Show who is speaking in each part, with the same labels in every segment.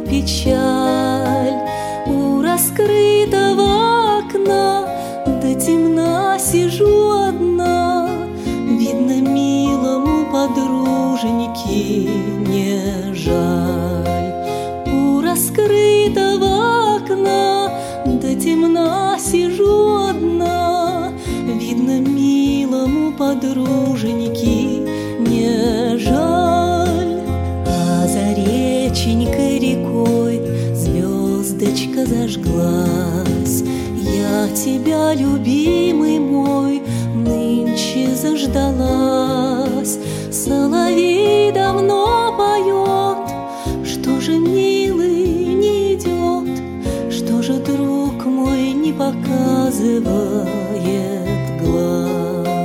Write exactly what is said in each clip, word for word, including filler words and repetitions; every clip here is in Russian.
Speaker 1: печаль. У раскрытого окна до темна сижу одна, видно, милому подруженьке не жаль. У раскрытого окна до темна сижу одна, видно, милому подруженьке не жаль. А за реченькой рекой звездочка зажглась. Я тебя, любимый мой, нынче заждалась. Соловей давно поет, что же, милый, не идет, что же, друг мой, не показывает глаз.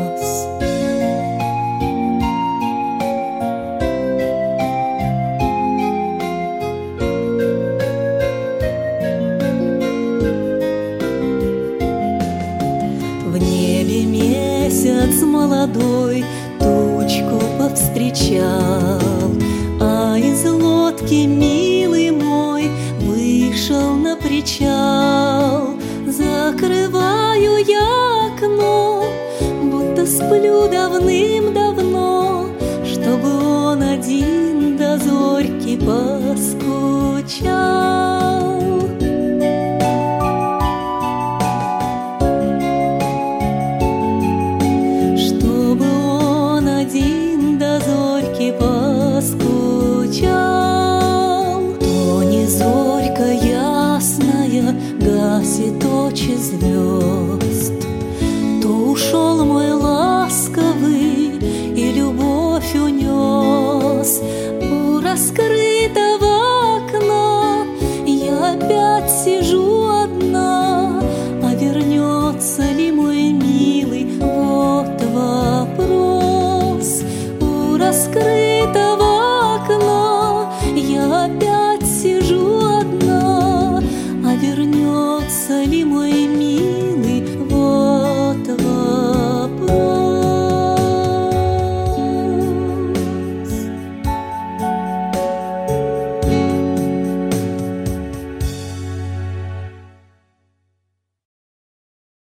Speaker 1: В небе месяц молодой тучку повстречал,